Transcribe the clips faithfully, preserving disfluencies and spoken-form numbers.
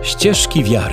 Ścieżki wiary.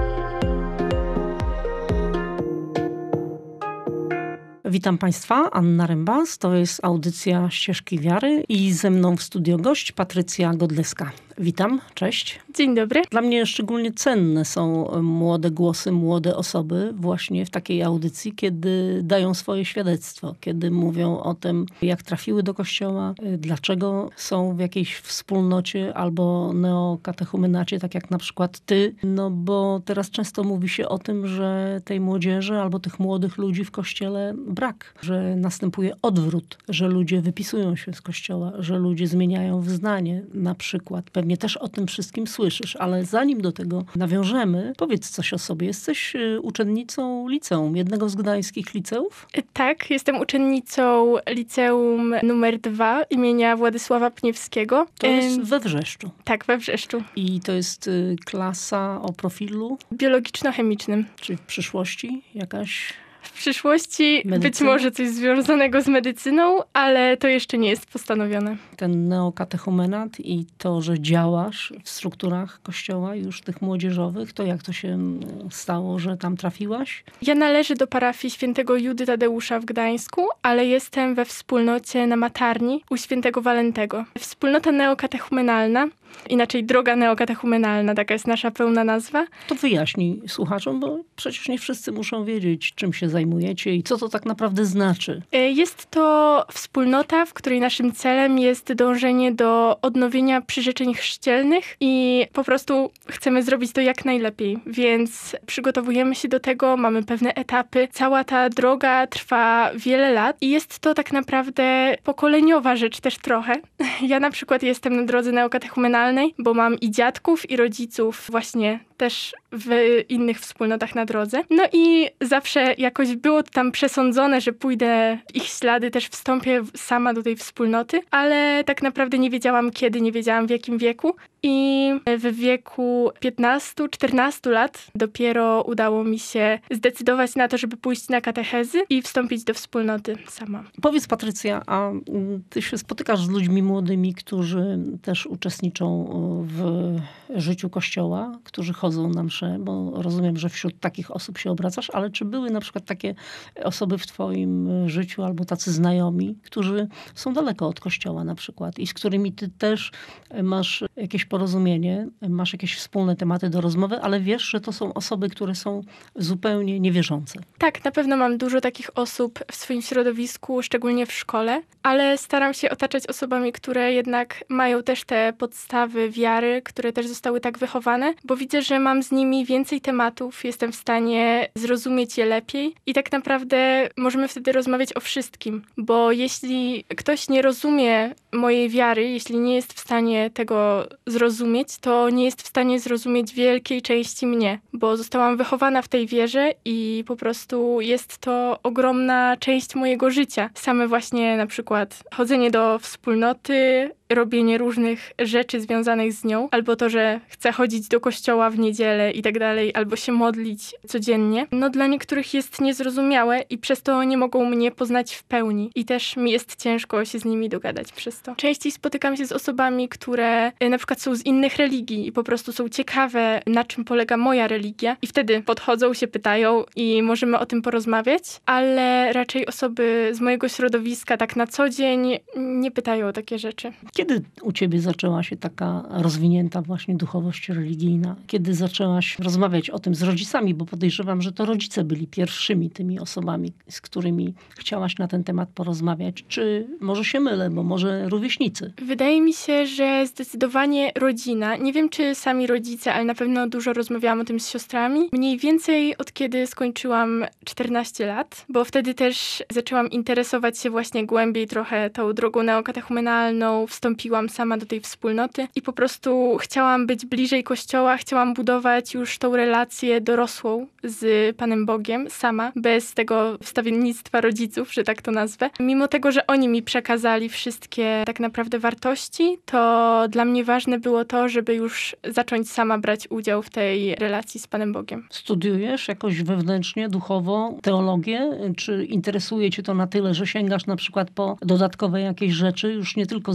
Witam Państwa, Anna Rembas, to jest audycja Ścieżki Wiary i ze mną w studio gość Patrycja Godleska. Witam, cześć. Dzień dobry. Dla mnie szczególnie cenne są młode głosy, młode osoby właśnie w takiej audycji, kiedy dają swoje świadectwo, kiedy mówią o tym, jak trafiły do kościoła, dlaczego są w jakiejś wspólnocie albo neokatechumenacie, tak jak na przykład ty. No bo teraz często mówi się o tym, że tej młodzieży albo tych młodych ludzi w kościele brak, że następuje odwrót, że ludzie wypisują się z kościoła, że ludzie zmieniają wyznanie na przykład. Pewnie też o tym wszystkim słyszysz, ale zanim do tego nawiążemy, powiedz coś o sobie. Jesteś uczennicą liceum, jednego z gdańskich liceów? Tak, jestem uczennicą liceum numer dwa imienia Władysława Pniewskiego. To jest we Wrzeszczu. Tak, we Wrzeszczu. I to jest klasa o profilu? Biologiczno-chemicznym. Czy w przyszłości jakaś... W przyszłości Medycyna? Być może coś związanego z medycyną, ale to jeszcze nie jest postanowione. Ten neokatechumenat i to, że działasz w strukturach kościoła już tych młodzieżowych, to jak to się stało, że tam trafiłaś? Ja należę do parafii świętego Judy Tadeusza w Gdańsku, ale jestem we wspólnocie na Matarni u świętego Walentego. Wspólnota neokatechumenalna, inaczej droga neokatechumenalna, taka jest nasza pełna nazwa. To wyjaśnij słuchaczom, bo przecież nie wszyscy muszą wiedzieć, czym się zajmujecie i co to tak naprawdę znaczy. Jest to wspólnota, w której naszym celem jest dążenie do odnowienia przyrzeczeń chrzcielnych i po prostu chcemy zrobić to jak najlepiej, więc przygotowujemy się do tego, mamy pewne etapy. Cała ta droga trwa wiele lat i jest to tak naprawdę pokoleniowa rzecz też trochę. Ja na przykład jestem na drodze neokatechumenalnej, bo mam i dziadków, i rodziców właśnie też w innych wspólnotach na drodze. No i zawsze jakoś było to tam przesądzone, że pójdę w ich ślady, też wstąpię sama do tej wspólnoty, ale tak naprawdę nie wiedziałam kiedy, nie wiedziałam w jakim wieku. I w wieku piętnastu czternastu lat dopiero udało mi się zdecydować na to, żeby pójść na katechezy i wstąpić do wspólnoty sama. Powiedz Patrycja, a ty się spotykasz z ludźmi młodymi, którzy też uczestniczą w życiu Kościoła, którzy chodzą na msze, bo rozumiem, że wśród takich osób się obracasz, ale czy były na przykład takie osoby w twoim życiu albo tacy znajomi, którzy są daleko od Kościoła na przykład i z którymi ty też masz jakieś porozumienie, masz jakieś wspólne tematy do rozmowy, ale wiesz, że to są osoby, które są zupełnie niewierzące. Tak, na pewno mam dużo takich osób w swoim środowisku, szczególnie w szkole, ale staram się otaczać osobami, które jednak mają też te podstawy wiary, które też zostały tak wychowane, bo widzę, że mam z nimi więcej tematów, jestem w stanie zrozumieć je lepiej i tak naprawdę możemy wtedy rozmawiać o wszystkim, bo jeśli ktoś nie rozumie mojej wiary, jeśli nie jest w stanie tego zrozumieć, to nie jest w stanie zrozumieć wielkiej części mnie, bo zostałam wychowana w tej wierze i po prostu jest to ogromna część mojego życia. Same właśnie na przykład chodzenie do wspólnoty, robienie różnych rzeczy związanych z nią, albo to, że chcę chodzić do kościoła w niedzielę i tak dalej, albo się modlić codziennie, no dla niektórych jest niezrozumiałe i przez to nie mogą mnie poznać w pełni. I też mi jest ciężko się z nimi dogadać przez to. Częściej spotykam się z osobami, które na przykład są z innych religii i po prostu są ciekawe, na czym polega moja religia i wtedy podchodzą, się pytają i możemy o tym porozmawiać, ale raczej osoby z mojego środowiska tak na co dzień nie pytają o takie rzeczy. Kiedy u ciebie zaczęła się taka rozwinięta właśnie duchowość religijna? Kiedy zaczęłaś rozmawiać o tym z rodzicami? Bo podejrzewam, że to rodzice byli pierwszymi tymi osobami, z którymi chciałaś na ten temat porozmawiać. Czy może się mylę, bo może rówieśnicy? Wydaje mi się, że zdecydowanie rodzina. Nie wiem, czy sami rodzice, ale na pewno dużo rozmawiałam o tym z siostrami. Mniej więcej od kiedy skończyłam czternaście lat, bo wtedy też zaczęłam interesować się właśnie głębiej trochę tą drogą neokatechumenalną, wstąpiłam sama do tej wspólnoty i po prostu chciałam być bliżej Kościoła, chciałam budować już tą relację dorosłą z Panem Bogiem sama, bez tego wstawiennictwa rodziców, że tak to nazwę. Mimo tego, że oni mi przekazali wszystkie tak naprawdę wartości, to dla mnie ważne było to, żeby już zacząć sama brać udział w tej relacji z Panem Bogiem. Studiujesz jakoś wewnętrznie, duchowo teologię? Czy interesuje cię to na tyle, że sięgasz na przykład po dodatkowe jakieś rzeczy, już nie tylko związane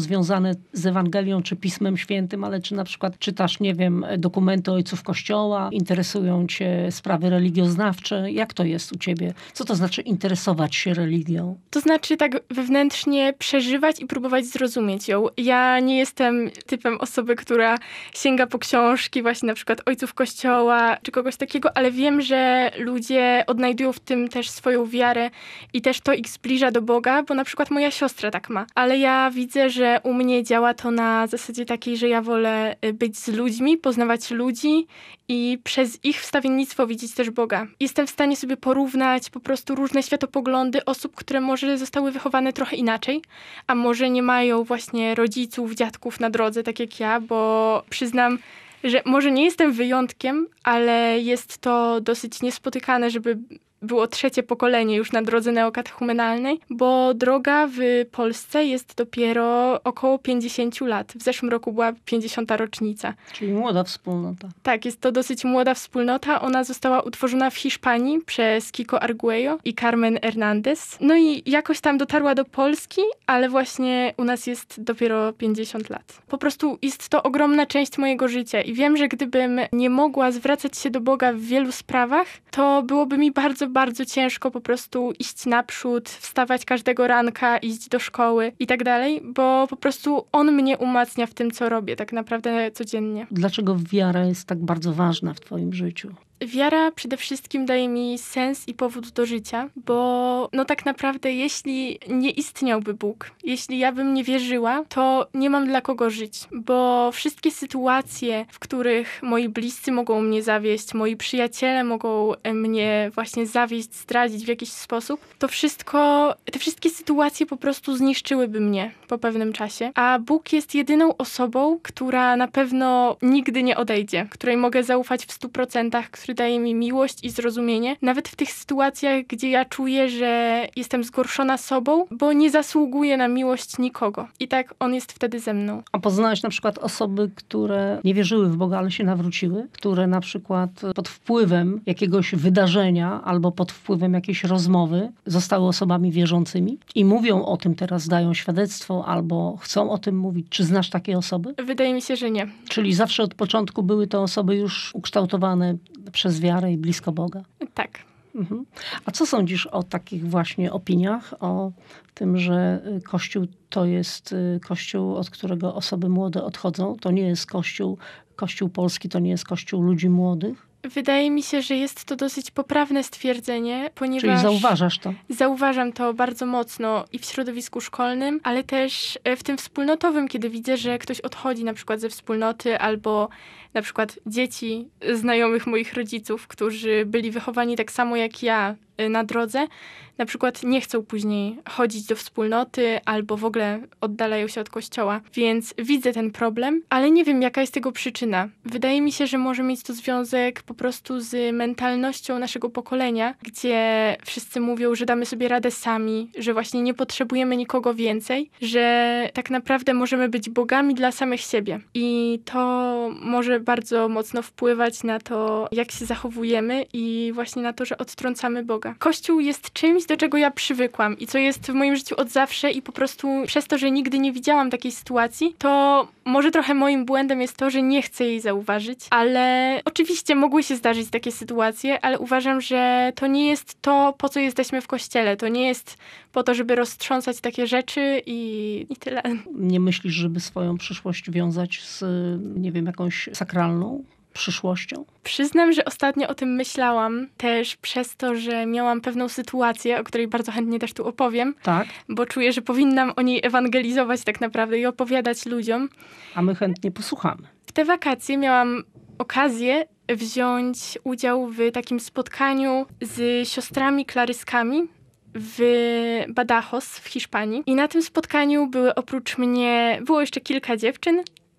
związane z Ewangelią czy Pismem Świętym, ale czy na przykład czytasz, nie wiem, dokumenty ojców Kościoła, interesują cię sprawy religioznawcze? Jak to jest u ciebie? Co to znaczy interesować się religią? To znaczy tak wewnętrznie przeżywać i próbować zrozumieć ją. Ja nie jestem typem osoby, która sięga po książki właśnie na przykład ojców Kościoła czy kogoś takiego, ale wiem, że ludzie odnajdują w tym też swoją wiarę i też to ich zbliża do Boga, bo na przykład moja siostra tak ma. Ale ja widzę, że u mnie działa to na zasadzie takiej, że ja wolę być z ludźmi, poznawać ludzi i przez ich wstawiennictwo widzieć też Boga. Jestem w stanie sobie porównać po prostu różne światopoglądy osób, które może zostały wychowane trochę inaczej, a może nie mają właśnie rodziców, dziadków na drodze, tak jak ja, bo przyznam, że może nie jestem wyjątkiem, ale jest to dosyć niespotykane, żeby było trzecie pokolenie już na drodze neokatechumenalnej, bo droga w Polsce jest dopiero około pięćdziesiąt lat. W zeszłym roku była pięćdziesiąta rocznica. Czyli młoda wspólnota. Tak, jest to dosyć młoda wspólnota. Ona została utworzona w Hiszpanii przez Kiko Arguello i Carmen Hernández. No i jakoś tam dotarła do Polski, ale właśnie u nas jest dopiero pięćdziesiąt lat. Po prostu jest to ogromna część mojego życia i wiem, że gdybym nie mogła zwracać się do Boga w wielu sprawach, to byłoby mi bardzo bardzo ciężko po prostu iść naprzód, wstawać każdego ranka, iść do szkoły i tak dalej, bo po prostu on mnie umacnia w tym, co robię tak naprawdę codziennie. Dlaczego wiara jest tak bardzo ważna w twoim życiu? Wiara przede wszystkim daje mi sens i powód do życia, bo no tak naprawdę jeśli nie istniałby Bóg, jeśli ja bym nie wierzyła, to nie mam dla kogo żyć, bo wszystkie sytuacje, w których moi bliscy mogą mnie zawieść, moi przyjaciele mogą mnie właśnie zawieść, zdradzić w jakiś sposób, to wszystko, te wszystkie sytuacje po prostu zniszczyłyby mnie po pewnym czasie, a Bóg jest jedyną osobą, która na pewno nigdy nie odejdzie, której mogę zaufać w stu procentach, który daje mi miłość i zrozumienie, nawet w tych sytuacjach, gdzie ja czuję, że jestem zgorszona sobą, bo nie zasługuję na miłość nikogo. I tak on jest wtedy ze mną. A poznałeś na przykład osoby, które nie wierzyły w Boga, ale się nawróciły? Które na przykład pod wpływem jakiegoś wydarzenia albo pod wpływem jakiejś rozmowy zostały osobami wierzącymi i mówią o tym teraz, dają świadectwo albo chcą o tym mówić. Czy znasz takie osoby? Wydaje mi się, że nie. Czyli zawsze od początku były to osoby już ukształtowane przez wiarę i blisko Boga? Tak. Mhm. A co sądzisz o takich właśnie opiniach, o tym, że Kościół to jest Kościół, od którego osoby młode odchodzą? To nie jest Kościół, Kościół polski to nie jest Kościół ludzi młodych? Wydaje mi się, że jest to dosyć poprawne stwierdzenie, ponieważ... Czyli zauważasz to? Zauważam to bardzo mocno i w środowisku szkolnym, ale też w tym wspólnotowym, kiedy widzę, że ktoś odchodzi na przykład ze wspólnoty albo na przykład dzieci znajomych moich rodziców, którzy byli wychowani tak samo jak ja na drodze, na przykład nie chcą później chodzić do wspólnoty albo w ogóle oddalają się od kościoła. Więc widzę ten problem, ale nie wiem, jaka jest tego przyczyna. Wydaje mi się, że może mieć to związek po prostu z mentalnością naszego pokolenia, gdzie wszyscy mówią, że damy sobie radę sami, że właśnie nie potrzebujemy nikogo więcej, że tak naprawdę możemy być bogami dla samych siebie. I to może bardzo mocno wpływać na to, jak się zachowujemy i właśnie na to, że odtrącamy Boga. Kościół jest czymś, do czego ja przywykłam i co jest w moim życiu od zawsze i po prostu przez to, że nigdy nie widziałam takiej sytuacji, to może trochę moim błędem jest to, że nie chcę jej zauważyć, ale oczywiście mogły się zdarzyć takie sytuacje, ale uważam, że to nie jest to, po co jesteśmy w Kościele. To nie jest po to, żeby roztrząsać takie rzeczy i, i tyle. Nie myślisz, żeby swoją przyszłość wiązać z, nie wiem, jakąś sakralną przyszłością? Przyznam, że ostatnio o tym myślałam też przez to, że miałam pewną sytuację, o której bardzo chętnie też tu opowiem. Tak. Bo czuję, że powinnam o niej ewangelizować tak naprawdę i opowiadać ludziom. A my chętnie posłuchamy. W te wakacje miałam okazję wziąć udział w takim spotkaniu z siostrami klaryskami w Badajoz w Hiszpanii. I na tym spotkaniu były oprócz mnie, było jeszcze kilka dziewczyn,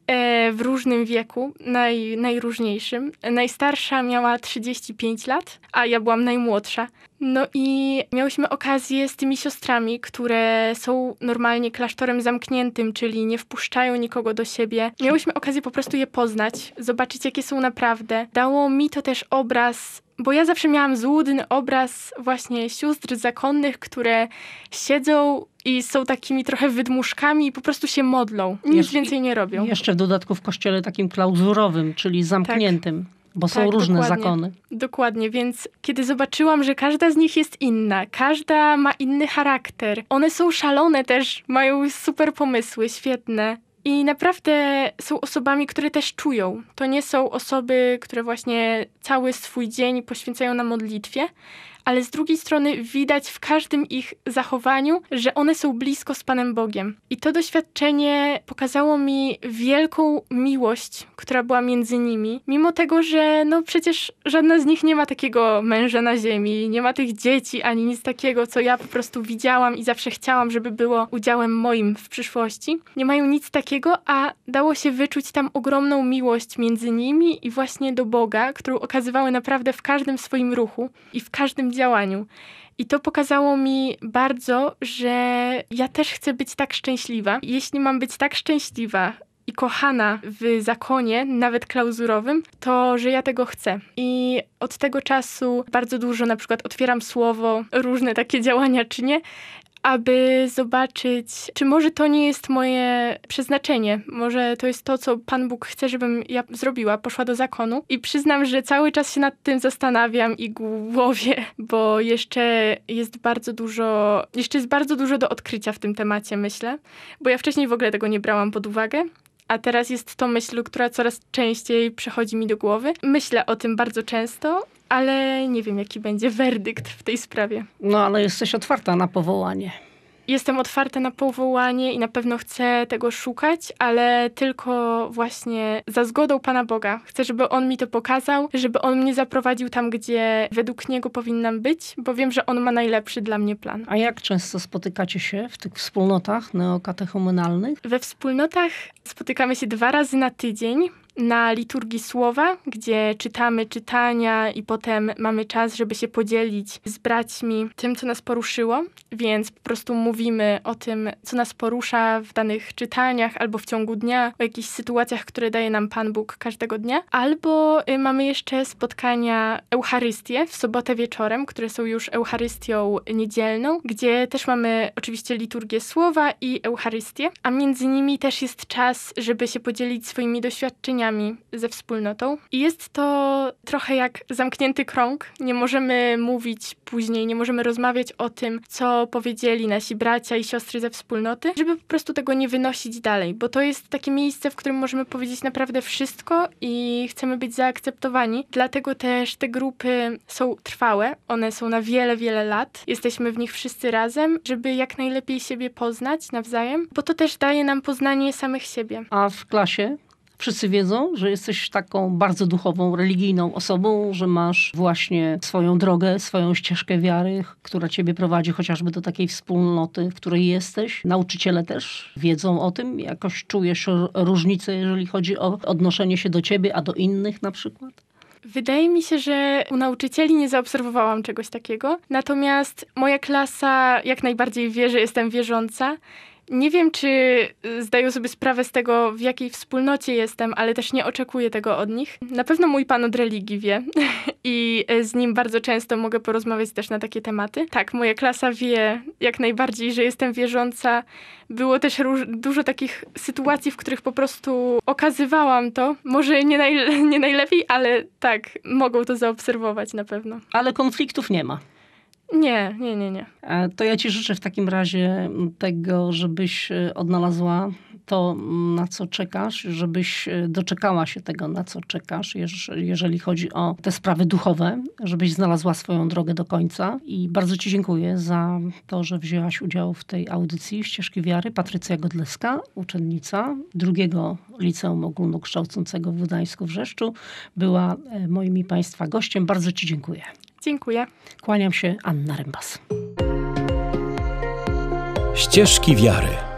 w różnym wieku, naj, najróżniejszym. Najstarsza miała trzydzieści pięć lat, a ja byłam najmłodsza. No i miałyśmy okazję z tymi siostrami, które są normalnie klasztorem zamkniętym, czyli nie wpuszczają nikogo do siebie. Miałyśmy okazję po prostu je poznać, zobaczyć, jakie są naprawdę. Dało mi to też obraz, bo ja zawsze miałam złudny obraz właśnie sióstr zakonnych, które siedzą i są takimi trochę wydmuszkami i po prostu się modlą. Nic Jesz- więcej nie robią. Jeszcze w dodatku w kościele takim klauzurowym, czyli zamkniętym. Tak. Bo są tak, różne dokładnie. zakony. Dokładnie, więc kiedy zobaczyłam, że każda z nich jest inna, każda ma inny charakter, one są szalone też, mają super pomysły, świetne. I naprawdę są osobami, które też czują. To nie są osoby, które właśnie cały swój dzień poświęcają na modlitwie, ale z drugiej strony widać w każdym ich zachowaniu, że one są blisko z Panem Bogiem. I to doświadczenie pokazało mi wielką miłość, która była między nimi, mimo tego, że no przecież żadna z nich nie ma takiego męża na ziemi, nie ma tych dzieci, ani nic takiego, co ja po prostu widziałam i zawsze chciałam, żeby było udziałem moim w przyszłości. Nie mają nic takiego, a dało się wyczuć tam ogromną miłość między nimi i właśnie do Boga, którą okazywały naprawdę w każdym swoim ruchu i w każdym działaniu. I to pokazało mi bardzo, że ja też chcę być tak szczęśliwa. Jeśli mam być tak szczęśliwa i kochana w zakonie, nawet klauzurowym, to że ja tego chcę. I od tego czasu bardzo dużo na przykład otwieram słowo, różne takie działania czynię, aby zobaczyć, czy może to nie jest moje przeznaczenie. Może to jest to, co Pan Bóg chce, żebym ja zrobiła, poszła do zakonu. I przyznam, że cały czas się nad tym zastanawiam i głowię, bo jeszcze jest bardzo dużo, jeszcze jest bardzo dużo do odkrycia w tym temacie, myślę. Bo ja wcześniej w ogóle tego nie brałam pod uwagę. A teraz jest to myśl, która coraz częściej przychodzi mi do głowy. Myślę o tym bardzo często, ale nie wiem, jaki będzie werdykt w tej sprawie. No, ale jesteś otwarta na powołanie. Jestem otwarta na powołanie i na pewno chcę tego szukać, ale tylko właśnie za zgodą Pana Boga. Chcę, żeby On mi to pokazał, żeby On mnie zaprowadził tam, gdzie według Niego powinnam być, bo wiem, że On ma najlepszy dla mnie plan. A jak często spotykacie się w tych wspólnotach neokatechumenalnych? We wspólnotach spotykamy się dwa razy na tydzień. Na liturgii słowa, gdzie czytamy czytania i potem mamy czas, żeby się podzielić z braćmi tym, co nas poruszyło, więc po prostu mówimy o tym, co nas porusza w danych czytaniach albo w ciągu dnia, o jakichś sytuacjach, które daje nam Pan Bóg każdego dnia. Albo y, mamy jeszcze spotkania Eucharystie w sobotę wieczorem, które są już Eucharystią niedzielną, gdzie też mamy oczywiście liturgię słowa i Eucharystię, a między nimi też jest czas, żeby się podzielić swoimi doświadczeniami ze wspólnotą. I jest to trochę jak zamknięty krąg. Nie możemy mówić później, nie możemy rozmawiać o tym, co powiedzieli nasi bracia i siostry ze wspólnoty, żeby po prostu tego nie wynosić dalej, bo to jest takie miejsce, w którym możemy powiedzieć naprawdę wszystko i chcemy być zaakceptowani. Dlatego też te grupy są trwałe. One są na wiele, wiele lat. Jesteśmy w nich wszyscy razem, żeby jak najlepiej siebie poznać nawzajem, bo to też daje nam poznanie samych siebie. A w klasie? Wszyscy wiedzą, że jesteś taką bardzo duchową, religijną osobą, że masz właśnie swoją drogę, swoją ścieżkę wiary, która ciebie prowadzi chociażby do takiej wspólnoty, w której jesteś. Nauczyciele też wiedzą o tym. Jakoś czujesz różnicę, jeżeli chodzi o odnoszenie się do ciebie, a do innych na przykład? Wydaje mi się, że u nauczycieli nie zaobserwowałam czegoś takiego. Natomiast moja klasa jak najbardziej wie, że jestem wierząca. Nie wiem, czy zdają sobie sprawę z tego, w jakiej wspólnocie jestem, ale też nie oczekuję tego od nich. Na pewno mój pan od religii wie i z nim bardzo często mogę porozmawiać też na takie tematy. Tak, moja klasa wie jak najbardziej, że jestem wierząca. Było też róż- dużo takich sytuacji, w których po prostu okazywałam to. Może nie, naj- nie najlepiej, ale tak, mogą to zaobserwować na pewno. Ale konfliktów nie ma. Nie, nie, nie, nie. To ja ci życzę w takim razie tego, żebyś odnalazła to, na co czekasz, żebyś doczekała się tego, na co czekasz, jeżeli chodzi o te sprawy duchowe, żebyś znalazła swoją drogę do końca. I bardzo ci dziękuję za to, że wzięłaś udział w tej audycji Ścieżki Wiary. Patrycja Godleska, uczennica drugiego Liceum Ogólnokształcącego w Gdańsku-Wrzeszczu, była moim i państwa gościem. Bardzo ci dziękuję. Dziękuję. Kłaniam się, Anna Rembas. Ścieżki Wiary.